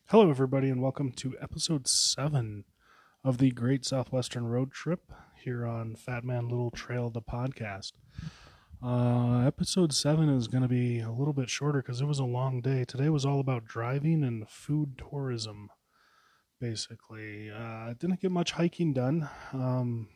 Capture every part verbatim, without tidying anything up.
Hello, everybody, and welcome to episode seven of the Great Southwestern Road Trip here on Fat Man Little Trail, the podcast. Uh, episode seven is going to be a little bit shorter because it was a long day. Today was all about driving and food tourism, basically. Uh, didn't get much hiking done. Um,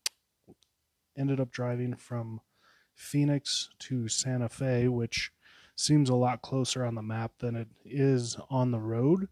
ended up driving from Phoenix to Santa Fe, which seems a lot closer on the map than it is on the road.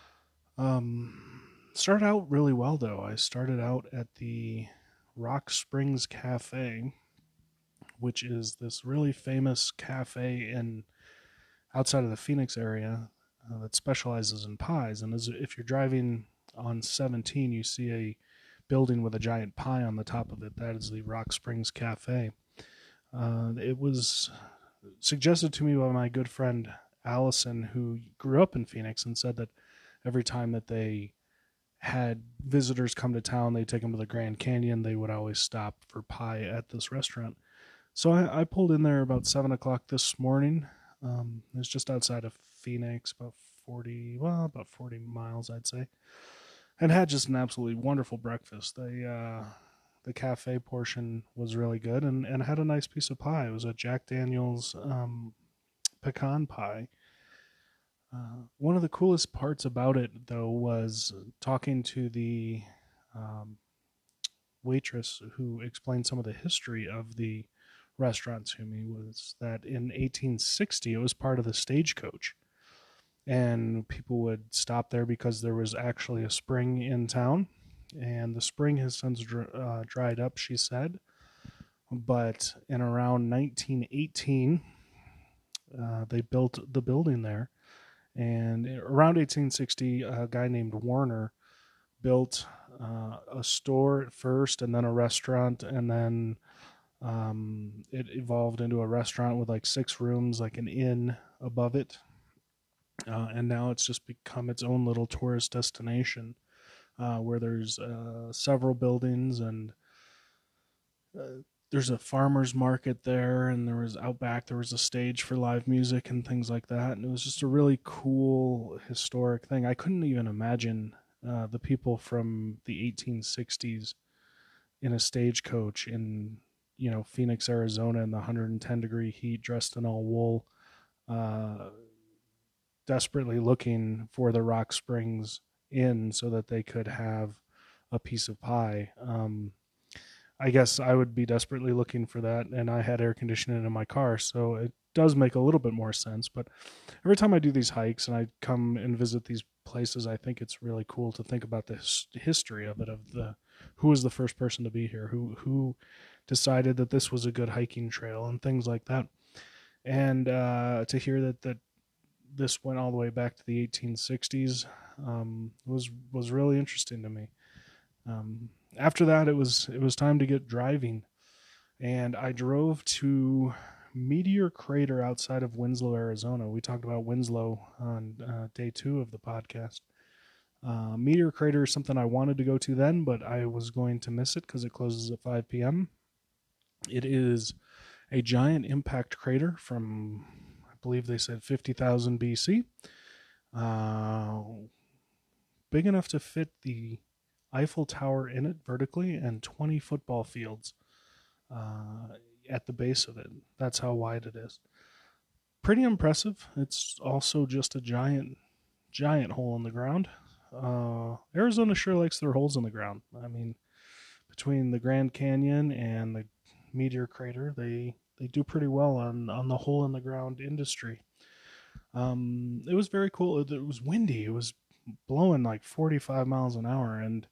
Um, started out really well, though. I started out at the Rock Springs Cafe, which is this really famous cafe in outside of the Phoenix area uh, that specializes in pies. And as if you're driving on seventeen, you see a building with a giant pie on the top of it. That is the Rock Springs Cafe. Uh, it was suggested to me by my good friend Allison, who grew up in Phoenix, and said that every time that they had visitors come to town, they'd take them to the Grand Canyon, they would always stop for pie at this restaurant. So I, I pulled in there about seven o'clock this morning. Um, it's just outside of Phoenix, about forty, well, about forty miles, I'd say, and had just an absolutely wonderful breakfast. They, uh, the cafe portion was really good, and, and had a nice piece of pie. It was a Jack Daniel's um, pecan pie. Uh, one of the coolest parts about it, though, was talking to the um, waitress who explained some of the history of the restaurant to me. Was that in eighteen sixty it was part of the stagecoach, and people would stop there because there was actually a spring in town, and the spring has since dr- uh, dried up, she said. But in around nineteen eighteen, uh, they built the building there. And around eighteen sixty, a guy named Warner built uh, a store at first, and then a restaurant, and then um, it evolved into a restaurant with like six rooms, like an inn above it. Uh, and now it's just become its own little tourist destination uh, where there's uh, several buildings, and uh, there's a farmer's market there, and there was out back, there was a stage for live music and things like that. And it was just a really cool historic thing. I couldn't even imagine uh, the people from the eighteen sixties in a stagecoach in, you know, Phoenix, Arizona, in the one hundred ten degree heat, dressed in all wool, uh, desperately looking for the Rock Springs Inn so that they could have a piece of pie. Um, I guess I would be desperately looking for that, and I had air conditioning in my car, so it does make a little bit more sense. But every time I do these hikes and I come and visit these places, I think it's really cool to think about the his- history of it, of the who was the first person to be here, who who decided that this was a good hiking trail, and things like that. And uh, to hear that that this went all the way back to the eighteen sixties um, was was really interesting to me. Um, after that, it was it was time to get driving, and I drove to Meteor Crater outside of Winslow, Arizona. We talked about Winslow on uh, day two of the podcast. Uh, Meteor Crater is something I wanted to go to then, but I was going to miss it because it closes at five p.m. It is a giant impact crater from, I believe they said fifty thousand B C. Uh, big enough to fit the Eiffel Tower in it vertically, and twenty football fields uh, at the base of it. That's how wide it is. Pretty impressive. It's also just a giant, giant hole in the ground. Uh, Arizona sure likes their holes in the ground. I mean, between the Grand Canyon and the Meteor Crater, they they do pretty well on on the hole in the ground industry. Um, it was very cool. It, it was windy. It was blowing like forty-five miles an hour, and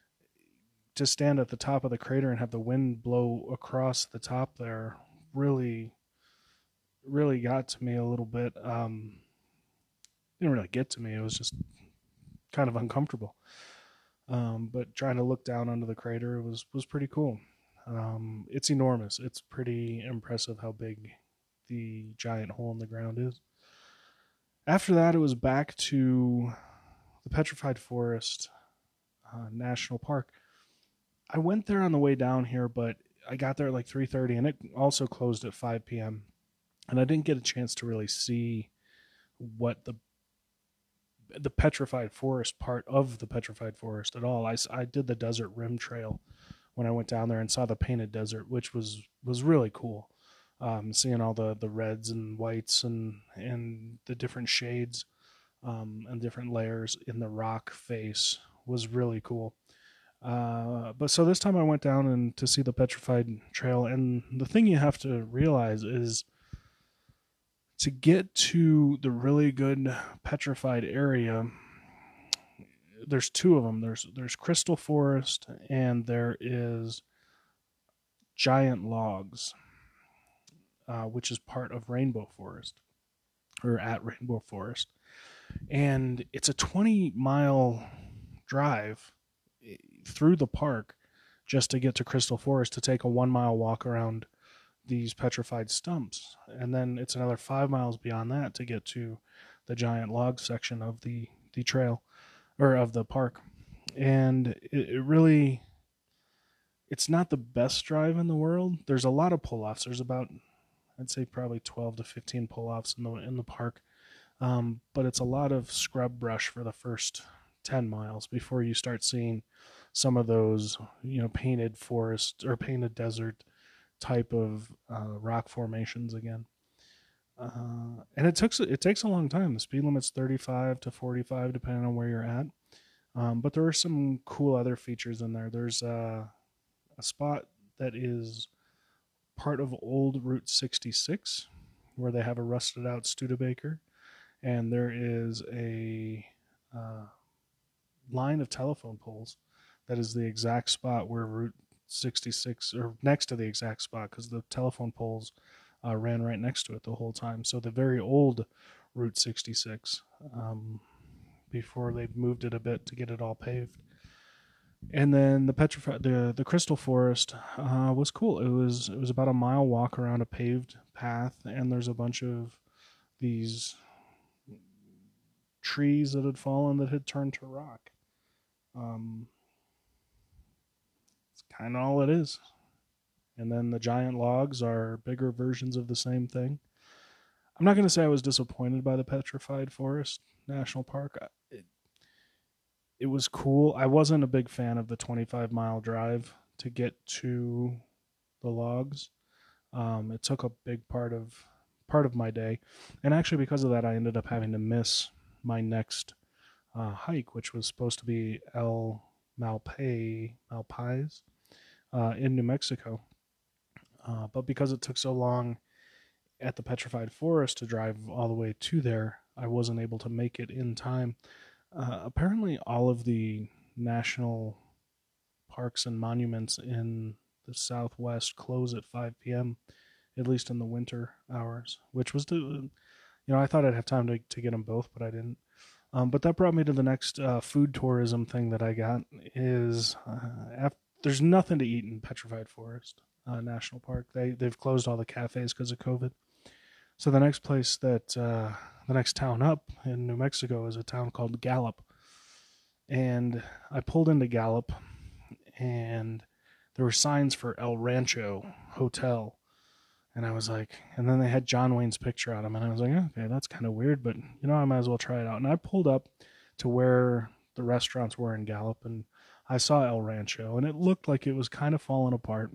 to stand at the top of the crater and have the wind blow across the top there really, really got to me a little bit. Um, didn't really get to me. It was just kind of uncomfortable. Um, but trying to look down onto the crater was was pretty cool. Um, it's enormous. It's pretty impressive how big the giant hole in the ground is. After that, it was back to the Petrified Forest uh, National Park. I went there on the way down here, but I got there at like three thirty, and it also closed at five p.m. And I didn't get a chance to really see what the the petrified forest part of the petrified forest at all. I, I did the Desert Rim Trail when I went down there and saw the Painted Desert, which was was really cool. Um, seeing all the, the reds and whites and and the different shades um, and different layers in the rock face was really cool. Uh, but so this time I went down and to see the Petrified Trail, and the thing you have to realize is to get to the really good petrified area, there's two of them. There's there's Crystal Forest and there is Giant Logs, uh, which is part of Rainbow Forest, or at Rainbow Forest. And it's a twenty mile drive through the park just to get to Crystal Forest, to take a one mile walk around these petrified stumps. And then it's another five miles beyond that to get to the Giant Log section of the, the trail, or of the park. And it, it really, it's not the best drive in the world. There's a lot of pull-offs. There's about, I'd say probably twelve to fifteen pull-offs in the, in the park. Um, but it's a lot of scrub brush for the first ten miles before you start seeing some of those, you know, painted forest or painted desert type of uh, rock formations again. Uh, and it took it takes a long time. The speed limit's thirty-five to forty-five depending on where you're at. Um, but there are some cool other features in there. There's uh, a spot that is part of old Route sixty-six where they have a rusted out Studebaker, and there is a uh, line of telephone poles that is the exact spot where Route sixty-six, or next to the exact spot, because the telephone poles uh, ran right next to it the whole time. So the very old Route sixty-six, um, before they moved it a bit to get it all paved. And then the petrified, the the Crystal Forest uh, was cool. It was it was about a mile walk around a paved path, and there's a bunch of these trees that had fallen that had turned to rock. Um, it's kind of all it is. And then the Giant Logs are bigger versions of the same thing. I'm not going to say I was disappointed by the Petrified Forest National Park. It, it was cool. I wasn't a big fan of the twenty-five mile drive to get to the logs. Um, it took a big part of part of my day, and actually because of that, I ended up having to miss my next uh, hike, which was supposed to be El Malpais, Malpais uh, in New Mexico. Uh, but because it took so long at the Petrified Forest to drive all the way to there, I wasn't able to make it in time. Uh, apparently, all of the national parks and monuments in the Southwest close at five p.m., at least in the winter hours, which was, the, you know, I thought I'd have time to, to get them both, but I didn't. Um, but that brought me to the next uh, food tourism thing that I got is uh, after, there's nothing to eat in Petrified Forest uh, National Park. They, they've closed all the cafes because of COVID. So the next place that, uh, the next town up in New Mexico is a town called Gallup. And I pulled into Gallup, and there were signs for El Rancho Hotel. And I was like, and then they had John Wayne's picture on them. And I was like, okay, that's kind of weird, but, you know, I might as well try it out. And I pulled up to where the restaurants were in Gallup, and I saw El Rancho, and it looked like it was kind of falling apart.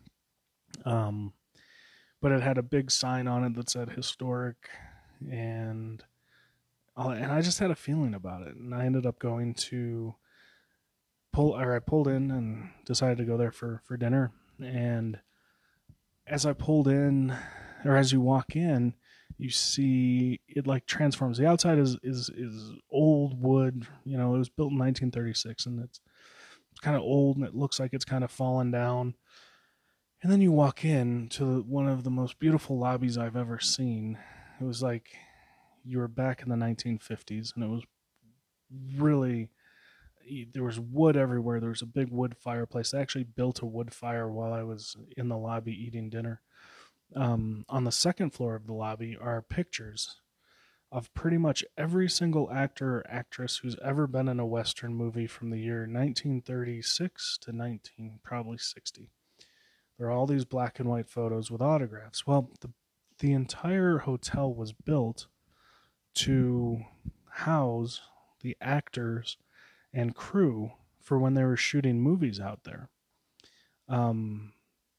Um, but it had a big sign on it that said historic, and and I just had a feeling about it. And I ended up going to pull, or I pulled in and decided to go there for, for dinner. And as I pulled in, or as you walk in, you see it like transforms. The outside is, is, is old wood. You know, it was built in nineteen thirty-six, and it's, it's kind of old, and it looks like it's kind of fallen down. And then you walk in to one of the most beautiful lobbies I've ever seen. It was like you were back in the nineteen fifties, and it was really, there was wood everywhere. There was a big wood fireplace. They actually built a wood fire while I was in the lobby eating dinner. Um, on the second floor of the lobby are pictures of pretty much every single actor or actress who's ever been in a Western movie from the year nineteen thirty-six to nineteen probably sixty. There are all these black and white photos with autographs. Well, the the entire hotel was built to house the actors and crew for when they were shooting movies out there. Um,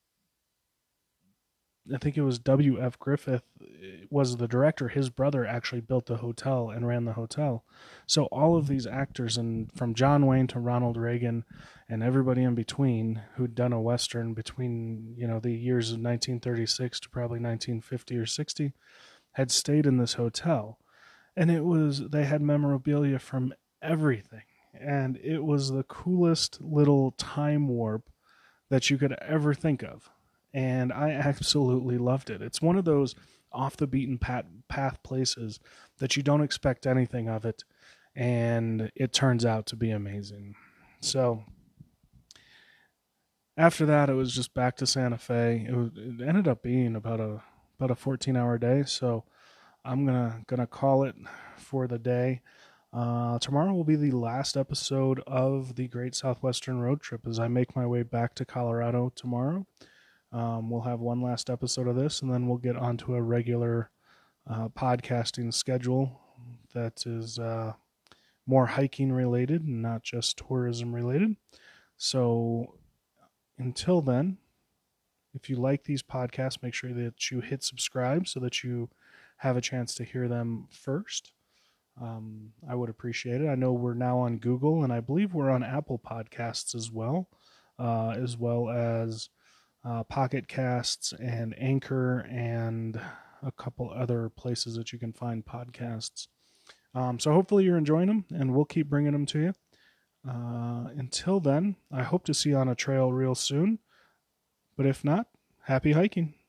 I think it was W F Griffith was the director. His brother actually built the hotel and ran the hotel. So all of these actors, and from John Wayne to Ronald Reagan and everybody in between who'd done a Western between, you know, the years of nineteen thirty-six to probably nineteen fifty or sixty, had stayed in this hotel. And it was, they had memorabilia from everything. And it was the coolest little time warp that you could ever think of. And I absolutely loved it. It's one of those off the beaten path places that you don't expect anything of it, and it turns out to be amazing. So after that, it was just back to Santa Fe. It, was, it ended up being about a about a fourteen hour day, so I'm gonna gonna call it for the day. Uh, tomorrow will be the last episode of the Great Southwestern Road Trip as I make my way back to Colorado tomorrow. Um, we'll have one last episode of this, and then we'll get onto a regular uh, podcasting schedule that is uh, more hiking related and not just tourism related. So until then, if you like these podcasts, make sure that you hit subscribe so that you have a chance to hear them first. Um, I would appreciate it. I know we're now on Google, and I believe we're on Apple Podcasts as well, uh, as well as Uh, Pocket Casts and Anchor and a couple other places that you can find podcasts. Um, so hopefully you're enjoying them, and we'll keep bringing them to you. Uh, until then, I hope to see you on a trail real soon. But if not, happy hiking.